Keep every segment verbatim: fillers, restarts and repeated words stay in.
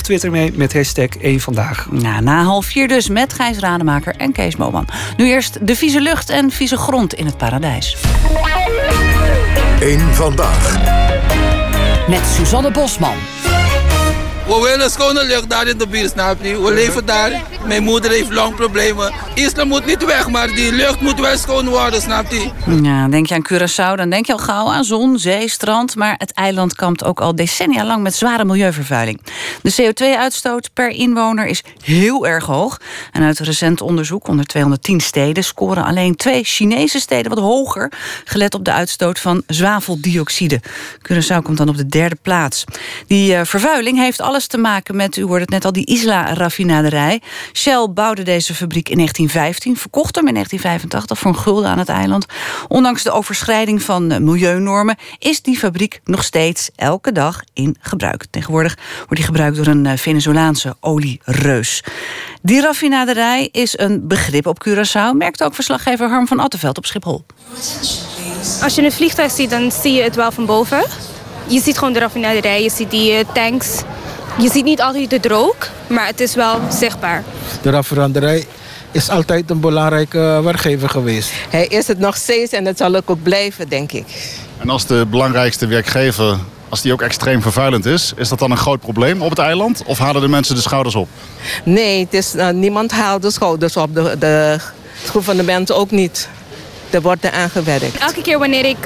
Twitter mee met hashtag één vandaag. Nou, na half vier dus met Gijs Rademaker en Kees Moman. Nu eerst de vieze lucht en vieze grond in het paradijs. één vandaag. Met Suzanne Bosman. We willen schone lucht daar in de buurt, snap je? We leven daar. Mijn moeder heeft longproblemen. Islam moet niet weg, maar die lucht moet wel schoon worden, snap je? Ja, denk je aan Curaçao, dan denk je al gauw aan zon, zee, strand. Maar het eiland kampt ook al decennia lang met zware milieuvervuiling. De C O twee uitstoot per inwoner is heel erg hoog. En uit recent onderzoek onder tweehonderdtien steden scoren alleen twee Chinese steden wat hoger, gelet op de uitstoot van zwaveldioxide. Curaçao komt dan op de derde plaats. Die uh, vervuiling heeft alles te maken met, u hoorde het net al, die Isla-raffinaderij. Shell bouwde deze fabriek in negentien vijftien, verkocht hem in negentien vijfentachtig voor een gulden aan het eiland. Ondanks de overschrijding van milieunormen is die fabriek nog steeds elke dag in gebruik. Tegenwoordig wordt die gebruikt door een Venezolaanse oliereus. Die raffinaderij is een begrip op Curaçao, merkt ook verslaggever Harm van Attenveld op Schiphol. Als je een vliegtuig ziet, dan zie je het wel van boven. Je ziet gewoon de raffinaderij, je ziet die uh, tanks. Je ziet niet altijd de rook, maar het is wel zichtbaar. De raffinaderij is altijd een belangrijke werkgever geweest. Hij is het nog steeds en dat zal ook blijven, denk ik. En als de belangrijkste werkgever, als die ook extreem vervuilend is, is dat dan een groot probleem op het eiland? Of halen de mensen de schouders op? Nee, het is, uh, niemand haalt de schouders op. De, de gouvernement ook niet. Er wordt er aan gewerkt. Elke keer wanneer ik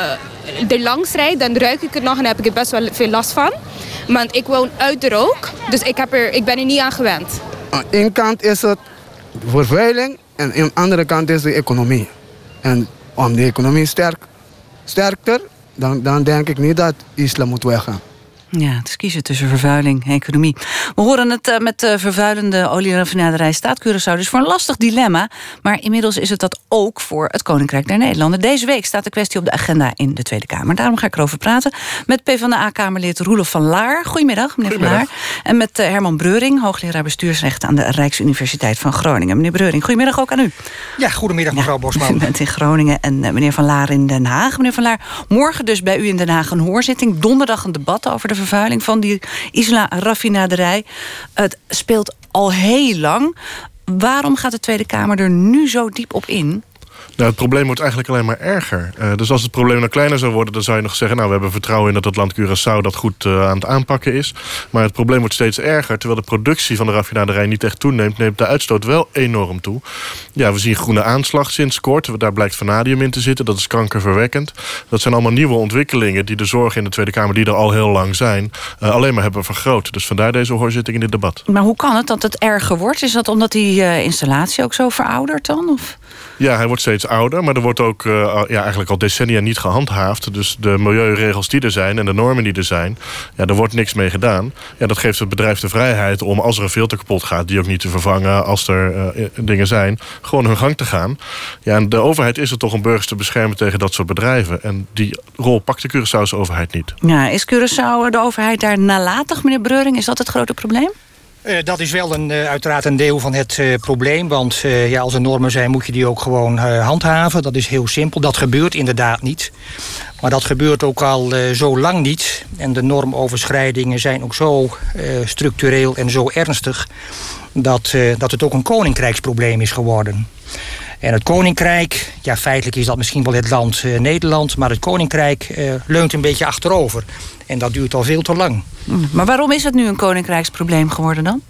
uh, er langs rijd, dan ruik ik het nog en heb ik er best wel veel last van. Want ik woon uit de rook, dus ik, heb er, ik ben er niet aan gewend. Aan de ene kant is het vervuiling en aan de andere kant is de economie. En om de economie sterk, sterker, dan, dan denk ik niet dat islam moet weggaan. Ja, het is kiezen tussen vervuiling en economie. We horen het uh, met de vervuilende olieraffinaderij staat Curaçao dus voor een lastig dilemma. Maar inmiddels is het dat ook voor het Koninkrijk der Nederlanden. Deze week staat de kwestie op de agenda in de Tweede Kamer. Daarom ga ik erover praten met PvdA-kamerlid Roelof van Laar. Goedemiddag, meneer Goedemiddag. van Laar. En met uh, Herman Breuring, hoogleraar bestuursrecht aan de Rijksuniversiteit van Groningen. Meneer Breuring, goedemiddag ook aan u. Ja, goedemiddag mevrouw ja, Bosman. U bent in Groningen en uh, meneer van Laar in Den Haag. Meneer van Laar, morgen dus bij u in Den Haag een hoorzitting. Donderdag een debat over de vervuiling van die Isla-raffinaderij. Het speelt al heel lang. Waarom gaat de Tweede Kamer er nu zo diep op in? Nou, het probleem wordt eigenlijk alleen maar erger. Uh, dus als het probleem nou kleiner zou worden, dan zou je nog zeggen, nou, we hebben vertrouwen in dat het land Curaçao dat goed uh, aan het aanpakken is. Maar het probleem wordt steeds erger. Terwijl de productie van de raffinaderij niet echt toeneemt, neemt de uitstoot wel enorm toe. Ja, we zien groene aanslag sinds kort. Daar blijkt vanadium in te zitten. Dat is kankerverwekkend. Dat zijn allemaal nieuwe ontwikkelingen die de zorg in de Tweede Kamer, die er al heel lang zijn, uh, alleen maar hebben vergroot. Dus vandaar deze hoorzitting in dit debat. Maar hoe kan het dat het erger wordt? Is dat omdat die uh, installatie ook zo veroudert dan? Of? Ja, hij wordt steeds ouder, maar er wordt ook uh, ja, eigenlijk al decennia niet gehandhaafd. Dus de milieuregels die er zijn en de normen die er zijn, ja, daar wordt niks mee gedaan. Ja, dat geeft het bedrijf de vrijheid om, als er een filter kapot gaat, die ook niet te vervangen, als er uh, dingen zijn, gewoon hun gang te gaan. Ja, en de overheid is er toch om burgers te beschermen tegen dat soort bedrijven. En die rol pakt de Curaçaose overheid niet. Ja, is Curaçao, de overheid, daar nalatig, meneer Breuring? Is dat het grote probleem? Uh, dat is wel een, uh, uiteraard een deel van het uh, probleem. Want uh, ja, als er normen zijn, moet je die ook gewoon uh, handhaven. Dat is heel simpel. Dat gebeurt inderdaad niet. Maar dat gebeurt ook al uh, zo lang niet. En de normoverschrijdingen zijn ook zo uh, structureel en zo ernstig, dat, uh, dat het ook een koninkrijksprobleem is geworden. En het koninkrijk, ja, feitelijk is dat misschien wel het land uh, Nederland, maar het koninkrijk uh, leunt een beetje achterover. En dat duurt al veel te lang. Maar waarom is het nu een koninkrijksprobleem geworden dan?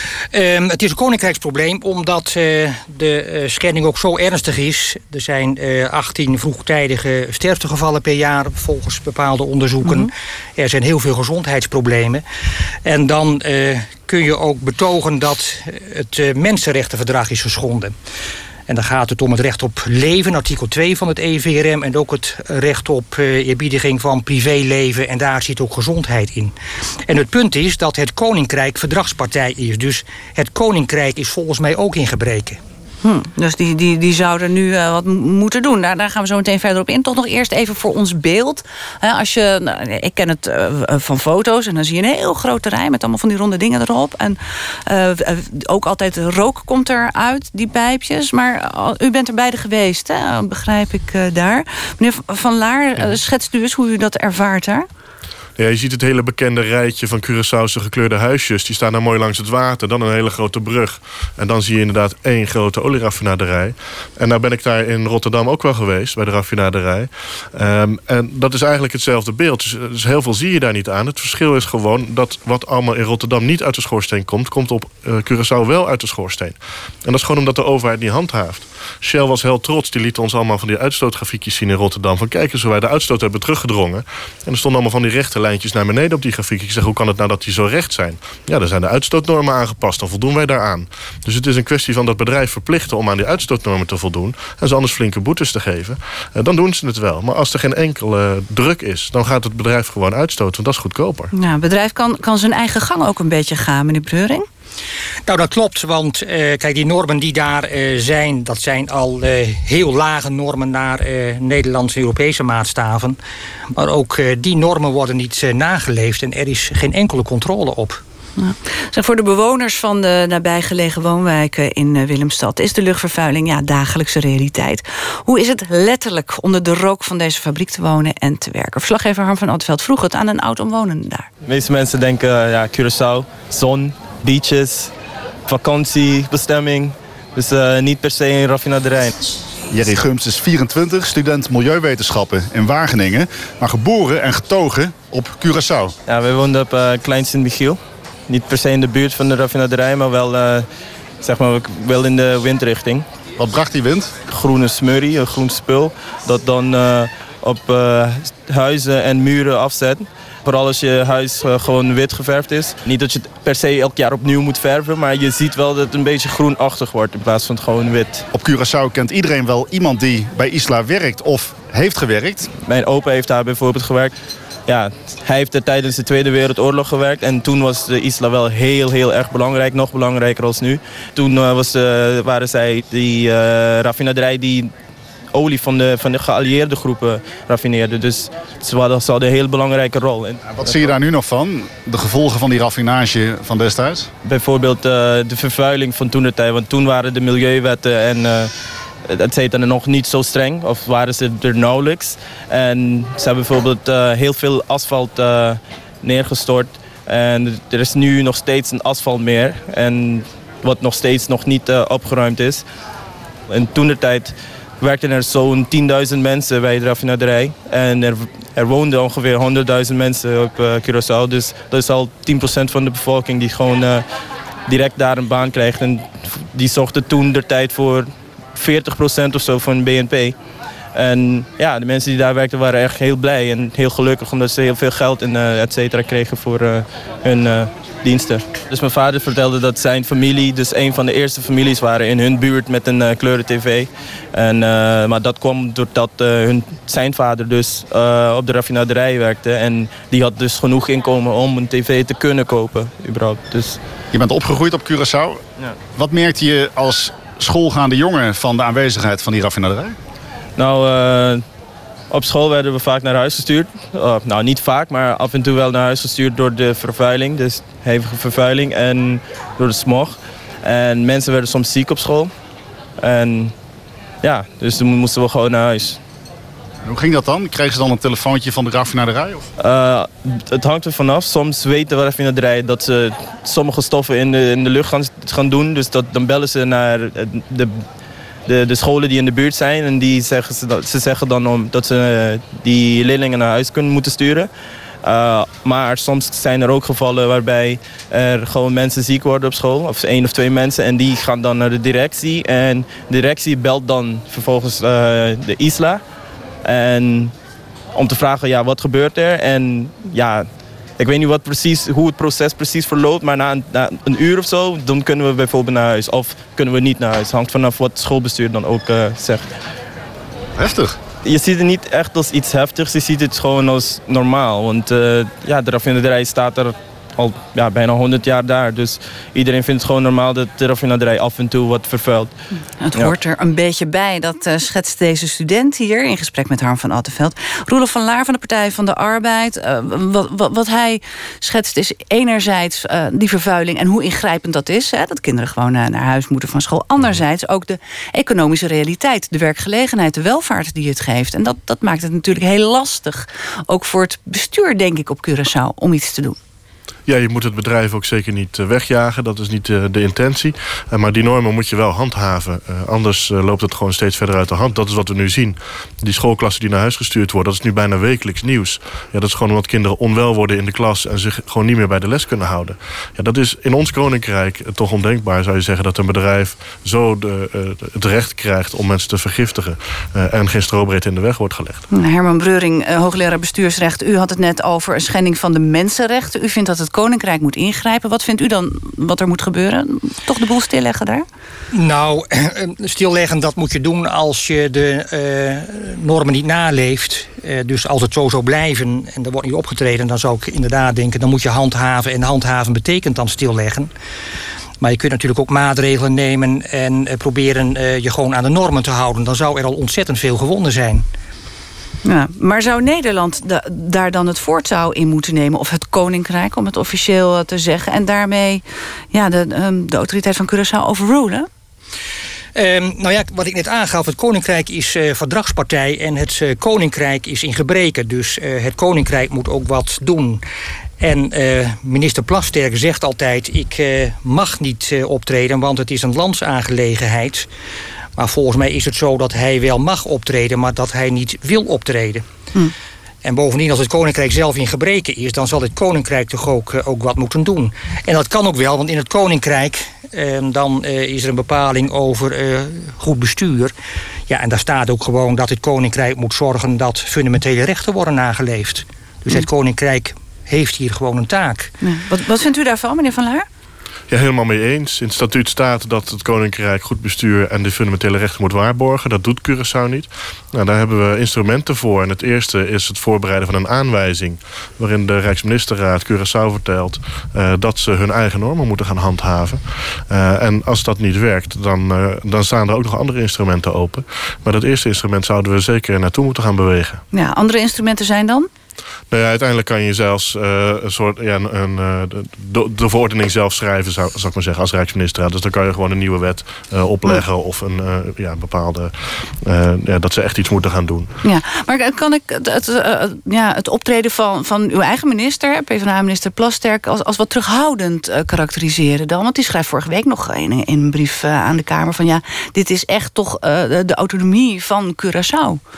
Um, het is een koninkrijksprobleem omdat uh, de uh, schending ook zo ernstig is. Er zijn uh, achttien vroegtijdige sterftegevallen per jaar volgens bepaalde onderzoeken. Mm-hmm. Er zijn heel veel gezondheidsproblemen. En dan uh, kun je ook betogen dat het uh, Mensenrechtenverdrag is geschonden. En dan gaat het om het recht op leven, artikel twee van het E V R M... en ook het recht op uh, eerbiediging van privéleven. En daar zit ook gezondheid in. En het punt is dat het Koninkrijk verdragspartij is. Dus het Koninkrijk is volgens mij ook in gebreken. Hm, dus die, die, die zouden nu uh, wat m- moeten doen. Daar, daar gaan we zo meteen verder op in. Toch nog eerst even voor ons beeld. He, als je, nou, ik ken het uh, van foto's en dan zie je een heel groot terrein met allemaal van die ronde dingen erop. En uh, ook altijd rook komt eruit, die pijpjes. Maar uh, u bent er beide geweest, hè? Begrijp ik uh, daar. Meneer Van Laar, uh, schetst u eens hoe u dat ervaart daar? Ja, je ziet het hele bekende rijtje van Curaçaose gekleurde huisjes. Die staan daar mooi langs het water. Dan een hele grote brug. En dan zie je inderdaad één grote olieraffinaderij. En nou ben ik daar in Rotterdam ook wel geweest, bij de raffinaderij. Um, en dat is eigenlijk hetzelfde beeld. Dus, dus heel veel zie je daar niet aan. Het verschil is gewoon dat wat allemaal in Rotterdam niet uit de schoorsteen komt, komt op uh, Curaçao wel uit de schoorsteen. En dat is gewoon omdat de overheid niet handhaaft. Shell was heel trots. Die liet ons allemaal van die uitstootgrafiekjes zien in Rotterdam. Van kijk eens hoe wij de uitstoot hebben teruggedrongen. En er stonden allemaal van die rechte lijntjes naar beneden op die grafiek. Ik zeg, hoe kan het nou dat die zo recht zijn? Ja, dan zijn de uitstootnormen aangepast. Dan voldoen wij daaraan. Dus het is een kwestie van dat bedrijf verplichten om aan die uitstootnormen te voldoen. En ze anders flinke boetes te geven. Uh, dan doen ze het wel. Maar als er geen enkele uh, druk is, dan gaat het bedrijf gewoon uitstoten. Want dat is goedkoper. Ja, het bedrijf kan, kan zijn eigen gang ook een beetje gaan, meneer Breuring. Nou, dat klopt, want uh, kijk, die normen die daar uh, zijn, dat zijn al uh, heel lage normen naar uh, Nederlandse en Europese maatstaven. Maar ook uh, die normen worden niet uh, nageleefd en er is geen enkele controle op. Ja. Zeg, voor de bewoners van de nabijgelegen woonwijken in uh, Willemstad is de luchtvervuiling ja, dagelijkse realiteit. Hoe is het letterlijk onder de rook van deze fabriek te wonen en te werken? Verslaggever Harm van Ottenveld vroeg het aan een oud-omwonende daar. De meeste mensen denken, uh, ja, Curaçao, zon, beaches, vakantiebestemming. Dus uh, niet per se een raffinaderij. Jerry Gums is vierentwintig, student Milieuwetenschappen in Wageningen, maar geboren en getogen op Curaçao. Ja, wij woonden op uh, Klein Sint-Michiel. Niet per se in de buurt van de raffinaderij, maar wel, uh, zeg maar wel in de windrichting. Wat bracht die wind? Groene smurrie, een groen spul, dat dan uh, op uh, huizen en muren afzet. Vooral als je huis uh, gewoon wit geverfd is. Niet dat je het per se elk jaar opnieuw moet verven, maar je ziet wel dat het een beetje groenachtig wordt in plaats van het gewoon wit. Op Curaçao kent iedereen wel iemand die bij Isla werkt of heeft gewerkt. Mijn opa heeft daar bijvoorbeeld gewerkt. Ja, hij heeft er tijdens de Tweede Wereldoorlog gewerkt. En toen was de Isla wel heel, heel erg belangrijk. Nog belangrijker als nu. Toen uh, was, uh, waren zij die uh, raffinaderij die olie van de, van de geallieerde groepen raffineerde. Dus ze hadden, ze hadden een heel belangrijke rol. En wat zie je daar nu nog van? De gevolgen van die raffinage van destijds? Bijvoorbeeld uh, de vervuiling van toentertijd. Want toen waren de milieuwetten en Uh, het heette nog niet zo streng, of waren ze er nauwelijks. En ze hebben bijvoorbeeld uh, heel veel asfalt uh, neergestort. En er is nu nog steeds een asfaltmeer. En wat nog steeds nog niet uh, opgeruimd is. En toentertijd werkten er zo'n tienduizend mensen bij de raffinaderij. En er, er woonden ongeveer honderdduizend mensen op uh, Curaçao. Dus dat is al tien procent van de bevolking die gewoon uh, direct daar een baan krijgt. En die zorgde toentertijd voor veertig procent of zo van B N P. En ja, de mensen die daar werkten waren echt heel blij en heel gelukkig omdat ze heel veel geld en uh, et cetera kregen voor uh, hun uh, diensten. Dus mijn vader vertelde dat zijn familie dus een van de eerste families waren in hun buurt met een uh, kleuren-tv. En, uh, maar dat kwam doordat uh, hun, zijn vader dus uh, op de raffinaderij werkte en die had dus genoeg inkomen om een tv te kunnen kopen überhaupt. Dus je bent opgegroeid op Curaçao. Ja. Wat merkte je als schoolgaande jongen van de aanwezigheid van die raffinaderij? Nou, uh, op school werden we vaak naar huis gestuurd. Uh, nou, niet vaak, maar af en toe wel naar huis gestuurd door de vervuiling. Dus hevige vervuiling en door de smog. En mensen werden soms ziek op school. En ja, dus toen moesten we gewoon naar huis. En hoe ging dat dan? Kregen ze dan een telefoontje van de raffinaderij? Of? Uh, het hangt er vanaf. Soms weten de raffinaderij dat ze sommige stoffen in de, in de lucht gaan, gaan doen. Dus dat, dan bellen ze naar de, de, de scholen die in de buurt zijn. En die zeggen, ze, ze zeggen dan om, dat ze die leerlingen naar huis kunnen moeten sturen. Uh, maar soms zijn er ook gevallen waarbij er gewoon mensen ziek worden op school. Of één of twee mensen. En die gaan dan naar de directie. En de directie belt dan vervolgens uh, de Isla. En om te vragen, ja, wat gebeurt er? En ja, ik weet niet wat precies, hoe het proces precies verloopt. Maar na een, na een uur of zo, dan kunnen we bijvoorbeeld naar huis. Of kunnen we niet naar huis. Hangt vanaf wat het schoolbestuur dan ook uh, zegt. Heftig. Je ziet het niet echt als iets heftigs. Je ziet het gewoon als normaal. Want uh, ja, de raffinaderij staat er al ja, bijna honderd jaar daar. Dus iedereen vindt het gewoon normaal dat de raffinaderij af en toe wat vervuilt. Het ja. hoort er een beetje bij. Dat uh, schetst deze student hier in gesprek met Harm van Attenveld. Roelof van Laar van de Partij van de Arbeid. Uh, wat, wat, wat hij schetst is enerzijds uh, die vervuiling en hoe ingrijpend dat is. Hè, dat kinderen gewoon uh, naar huis moeten van school. Anderzijds ook de economische realiteit. De werkgelegenheid, de welvaart die het geeft. En dat, dat maakt het natuurlijk heel lastig. Ook voor het bestuur, denk ik, op Curaçao om iets te doen. Ja, je moet het bedrijf ook zeker niet wegjagen. Dat is niet de, de intentie. Uh, maar die normen moet je wel handhaven. Uh, anders uh, loopt het gewoon steeds verder uit de hand. Dat is wat we nu zien. Die schoolklassen die naar huis gestuurd worden, dat is nu bijna wekelijks nieuws. Ja, dat is gewoon omdat kinderen onwel worden in de klas en zich gewoon niet meer bij de les kunnen houden. Ja, dat is in ons koninkrijk toch ondenkbaar, zou je zeggen, dat een bedrijf zo de, uh, het recht krijgt om mensen te vergiftigen uh, en geen strobreedte in de weg wordt gelegd. Herman Breuring, uh, hoogleraar bestuursrecht. U had het net over een schending van de mensenrechten. U vindt dat het Koninkrijk moet ingrijpen. Wat vindt u dan wat er moet gebeuren? Toch de boel stilleggen daar? Nou, stilleggen, dat moet je doen als je de uh, normen niet naleeft. Uh, dus als het zo zou blijven en er wordt niet opgetreden, dan zou ik inderdaad denken, dan moet je handhaven. En handhaven betekent dan stilleggen. Maar je kunt natuurlijk ook maatregelen nemen en uh, proberen uh, je gewoon aan de normen te houden. Dan zou er al ontzettend veel gewonnen zijn. Ja, maar zou Nederland da- daar dan het voortouw in moeten nemen? Of het Koninkrijk, om het officieel te zeggen. En daarmee ja, de, um, de autoriteit van Curaçao overrulen? Um, nou ja, wat ik net aangaf, het Koninkrijk is uh, verdragspartij en het uh, Koninkrijk is in gebreken. Dus uh, het Koninkrijk moet ook wat doen. En uh, minister Plasterk zegt altijd, ik uh, mag niet uh, optreden, want het is een landsaangelegenheid. Maar volgens mij is het zo dat hij wel mag optreden, maar dat hij niet wil optreden. Hm. En bovendien, als het Koninkrijk zelf in gebreken is, dan zal het Koninkrijk toch ook, uh, ook wat moeten doen. En dat kan ook wel, want in het Koninkrijk uh, dan uh, is er een bepaling over uh, goed bestuur. Ja, en daar staat ook gewoon dat het Koninkrijk moet zorgen dat fundamentele rechten worden nageleefd. Dus hm. het Koninkrijk heeft hier gewoon een taak. Ja. Wat, wat vindt u daarvan, meneer Van Laar? Ja, helemaal mee eens. In het statuut staat dat het Koninkrijk goed bestuur en de fundamentele rechten moet waarborgen. Dat doet Curaçao niet. Nou, daar hebben we instrumenten voor. En het eerste is het voorbereiden van een aanwijzing, waarin de Rijksministerraad Curaçao vertelt uh, dat ze hun eigen normen moeten gaan handhaven. Uh, en als dat niet werkt, dan, uh, dan staan er ook nog andere instrumenten open. Maar dat eerste instrument zouden we zeker naartoe moeten gaan bewegen. Ja, andere instrumenten zijn dan? Nou ja, uiteindelijk kan je zelfs uh, een soort, ja, een, uh, de, de verordening zelf schrijven, zou, zou ik maar zeggen, als Rijksminister. Dus dan kan je gewoon een nieuwe wet uh, opleggen oh. of een uh, ja, bepaalde, uh, ja, dat ze echt iets moeten gaan doen. Ja, maar kan ik het, het, uh, ja, het optreden van, van uw eigen minister, PvdA-minister Plasterk, als, als wat terughoudend uh, karakteriseren dan? Want die schrijft vorige week nog in, in een brief uh, aan de Kamer van ja, dit is echt toch uh, de, de autonomie van Curaçao.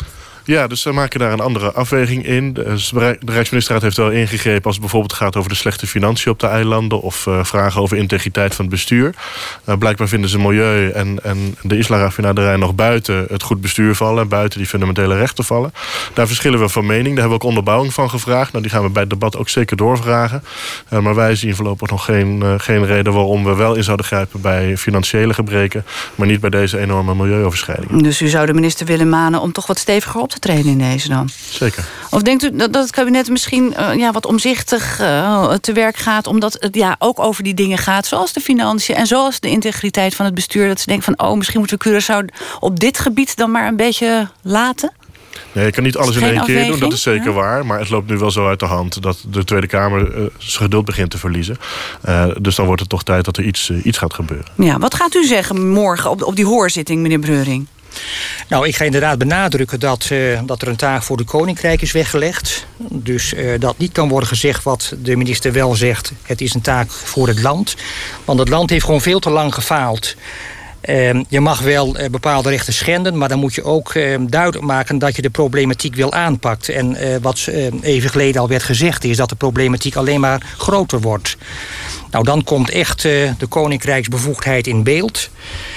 Ja, dus we maken daar een andere afweging in. De Rijksministerraad heeft wel ingegrepen als het bijvoorbeeld gaat over de slechte financiën op de eilanden of uh, vragen over integriteit van het bestuur. Uh, blijkbaar vinden ze milieu en, en de Isla-raffinaderij nog buiten het goed bestuur vallen, buiten die fundamentele rechten vallen. Daar verschillen we van mening. Daar hebben we ook onderbouwing van gevraagd. Nou, die gaan we bij het debat ook zeker doorvragen. Uh, maar wij zien voorlopig nog geen, uh, geen reden waarom we wel in zouden grijpen bij financiële gebreken, maar niet bij deze enorme milieuoverschrijdingen. Dus u zou de minister willen manen om toch wat steviger op te treden in deze dan? Zeker. Of denkt u dat het kabinet misschien uh, ja, wat omzichtig uh, te werk gaat, omdat het ja, ook over die dingen gaat, zoals de financiën en zoals de integriteit van het bestuur, dat ze denken van, oh, misschien moeten we Curaçao op dit gebied dan maar een beetje laten? Nee, je kan niet alles in één keer doen, dat is zeker ja. waar. Maar het loopt nu wel zo uit de hand dat de Tweede Kamer uh, zijn geduld begint te verliezen. Uh, dus dan wordt het toch tijd dat er iets, uh, iets gaat gebeuren. Ja, wat gaat u zeggen morgen op, op die hoorzitting, meneer Breuring? Nou, ik ga inderdaad benadrukken dat, uh, dat er een taak voor de Koninkrijk is weggelegd. Dus uh, dat niet kan worden gezegd wat de minister wel zegt. Het is een taak voor het land. Want het land heeft gewoon veel te lang gefaald. Uh, je mag wel uh, bepaalde rechten schenden, maar dan moet je ook uh, duidelijk maken dat je de problematiek wil aanpakt. En uh, wat uh, even geleden al werd gezegd is dat de problematiek alleen maar groter wordt. Nou, dan komt echt uh, de Koninkrijksbevoegdheid in beeld.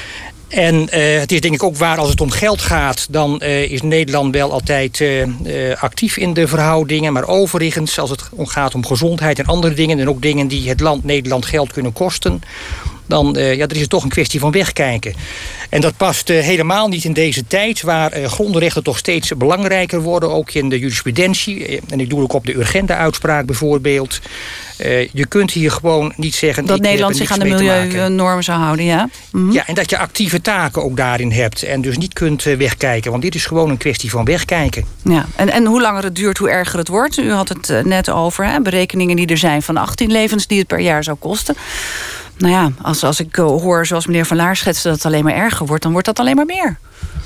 En uh, het is denk ik ook waar, als het om geld gaat, dan uh, is Nederland wel altijd uh, uh, actief in de verhoudingen. Maar overigens, als het gaat om gezondheid en andere dingen, en ook dingen die het land Nederland geld kunnen kosten, dan, uh, ja, dan is het toch een kwestie van wegkijken. En dat past uh, helemaal niet in deze tijd, waar uh, grondrechten toch steeds belangrijker worden, ook in de jurisprudentie. En ik doe ook op de Urgenda-uitspraak bijvoorbeeld. Uh, je kunt hier gewoon niet zeggen... Dat Nederland zich aan de milieunormen zou houden, ja? Mm-hmm. Ja, en dat je actieve taken ook daarin hebt. En dus niet kunt uh, wegkijken. Want dit is gewoon een kwestie van wegkijken. Ja, en, en hoe langer het duurt, hoe erger het wordt. U had het uh, net over, hè, berekeningen die er zijn van achttien levens die het per jaar zou kosten. Nou ja, als, als ik uh, hoor, zoals meneer Van Laar schetste, dat het alleen maar erger wordt, dan wordt dat alleen maar meer.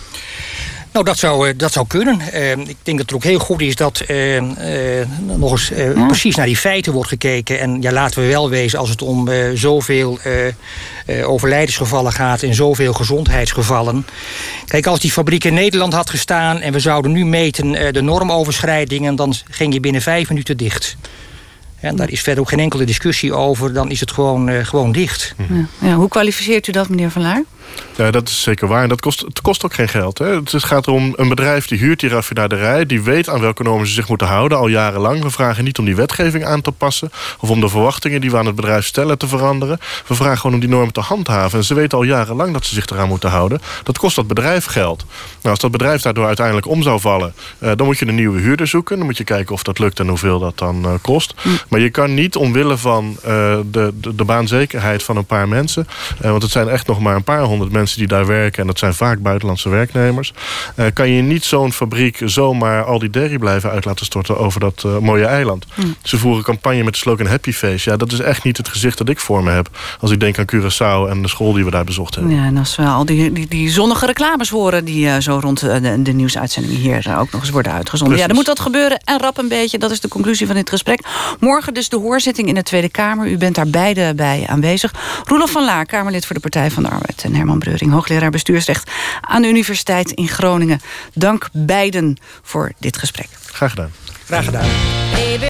Nou, dat zou, dat zou kunnen. Uh, ik denk dat het ook heel goed is dat uh, uh, nog eens uh, ja. precies naar die feiten wordt gekeken. En ja, laten we wel wezen, als het om uh, zoveel uh, uh, overlijdensgevallen gaat en zoveel gezondheidsgevallen. Kijk, als die fabriek in Nederland had gestaan en we zouden nu meten uh, de normoverschrijdingen, dan ging je binnen vijf minuten dicht. En daar is verder ook geen enkele discussie over. Dan is het gewoon, uh, gewoon dicht. Ja. Ja, hoe kwalificeert u dat, meneer Van Laar? Ja, dat is zeker waar. En dat kost, het kost ook geen geld. Hè. Het gaat om een bedrijf die huurt die raffinaderij. Die weet aan welke normen ze zich moeten houden, al jarenlang. We vragen niet om die wetgeving aan te passen, of om de verwachtingen die we aan het bedrijf stellen te veranderen. We vragen gewoon om die normen te handhaven. En ze weten al jarenlang dat ze zich eraan moeten houden. Dat kost dat bedrijf geld. Nou, als dat bedrijf daardoor uiteindelijk om zou vallen, uh, dan moet je een nieuwe huurder zoeken. Dan moet je kijken of dat lukt en hoeveel dat dan uh, kost. Mm. Maar je kan niet omwille van uh, de, de, de baanzekerheid van een paar mensen, uh, want het zijn echt nog maar een paar honderd mensen die daar werken, en dat zijn vaak buitenlandse werknemers, uh, kan je niet zo'n fabriek zomaar al die derrie blijven uit laten storten over dat uh, mooie eiland. Mm. Ze voeren campagne met de slogan Happy Face. Ja, dat is echt niet het gezicht dat ik voor me heb als ik denk aan Curaçao en de school die we daar bezocht hebben. Ja, en als we al die, die, die zonnige reclames horen die uh, zo rond de, de nieuwsuitzendingen hier uh, ook nog eens worden uitgezonden. Precies. Ja, er moet wat gebeuren en rap een beetje. Dat is de conclusie van dit gesprek. Morgen dus de hoorzitting in de Tweede Kamer. U bent daar beide bij aanwezig. Roelof van Laar, Kamerlid voor de Partij van de Arbeid, en Herman Breuring, hoogleraar bestuursrecht aan de Universiteit in Groningen. Dank beiden voor dit gesprek. Graag gedaan. Graag gedaan.